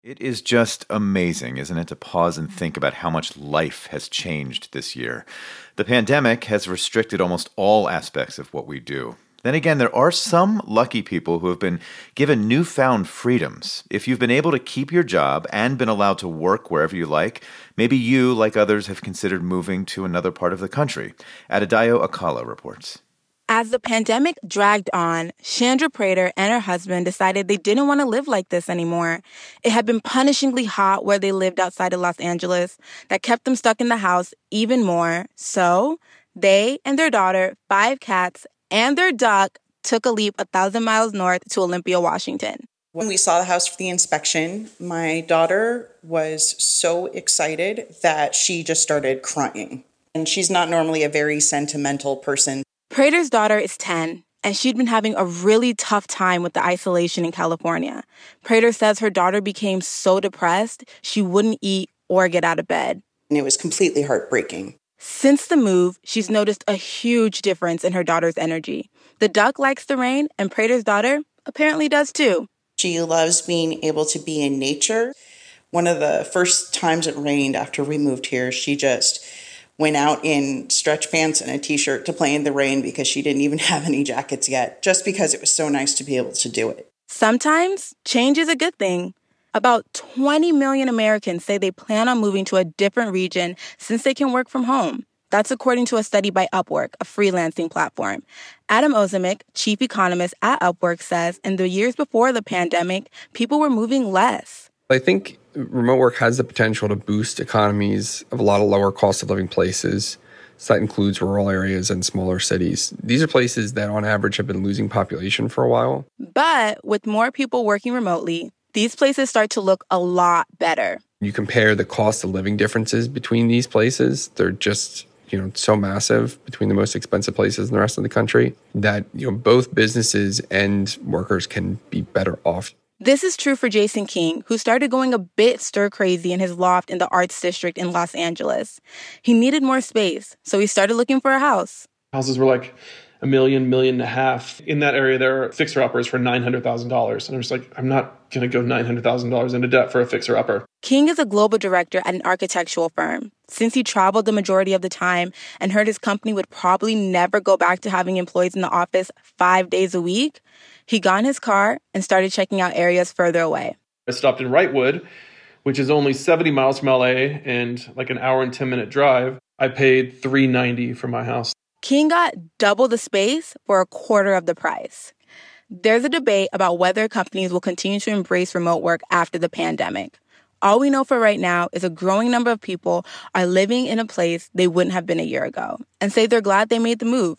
It is just amazing, isn't it, to pause and think about how much life has changed this year. The pandemic has restricted almost all aspects of what we do. Then again, there are some lucky people who have been given newfound freedoms. If you've been able to keep your job and been allowed to work wherever you like, maybe you, like others, have considered moving to another part of the country. Adedayo Akala reports. As the pandemic dragged on, Chandra Prater and her husband decided they didn't want to live like this anymore. It had been punishingly hot where they lived outside of Los Angeles. That kept them stuck in the house even more. So they and their daughter, 5 cats, and their duck took a leap 1,000 miles north to Olympia, Washington. When we saw the house for the inspection, my daughter was so excited that she just started crying. And she's not normally a very sentimental person. Prater's daughter is 10, and she'd been having a really tough time with the isolation in California. Prater says her daughter became so depressed, she wouldn't eat or get out of bed. And it was completely heartbreaking. Since the move, she's noticed a huge difference in her daughter's energy. The duck likes the rain, and Prater's daughter apparently does too. She loves being able to be in nature. One of the first times it rained after we moved here, she just went out in stretch pants and a t-shirt to play in the rain because she didn't even have any jackets yet, just because it was so nice to be able to do it. Sometimes change is a good thing. About 20 million Americans say they plan on moving to a different region since they can work from home. That's according to a study by Upwork, a freelancing platform. Adam Ozimek, chief economist at Upwork, says in the years before the pandemic, people were moving less. I think remote work has the potential to boost economies of a lot of lower cost of living places. So that includes rural areas and smaller cities. These are places that on average have been losing population for a while. But with more people working remotely, these places start to look a lot better. You compare the cost of living differences between these places, they're just so massive between the most expensive places in the rest of the country that both businesses and workers can be better off. This is true for Jason King, who started going a bit stir-crazy in his loft in the Arts District in Los Angeles. He needed more space, so he started looking for a house. Houses were like $1 million, $1.5 million. In that area, there are fixer-uppers for $900,000. And I'm just like, I'm not going to go $900,000 into debt for a fixer-upper. King is a global director at an architectural firm. Since he traveled the majority of the time and heard his company would probably never go back to having employees in the office 5 days a week, he got in his car and started checking out areas further away. I stopped in Wrightwood, which is only 70 miles from LA and like an hour and 10-minute drive. I paid $390 for my house. King got double the space for a quarter of the price. There's a debate about whether companies will continue to embrace remote work after the pandemic. All we know for right now is a growing number of people are living in a place they wouldn't have been a year ago and say they're glad they made the move.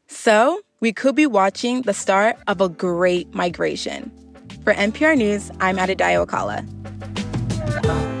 So we could be watching the start of a great migration. For NPR News, I'm Adedayo Akala.